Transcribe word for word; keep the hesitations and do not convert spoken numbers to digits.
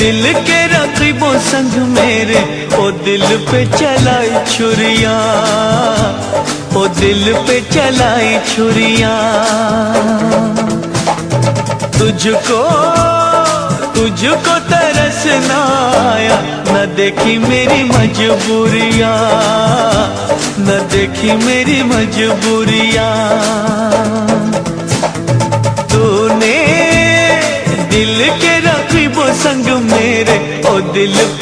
दिल के रकीबों संग मेरे, ओ दिल पे चलाई छुरियां, ओ दिल पे चलाई छुरियां। तुझको तुझको तरस ना आया, न देखी मेरी मजबूरियां, न देखी मेरी मजबूरियां। तूने दिल के रकीबों संग मेरे, ओ दिल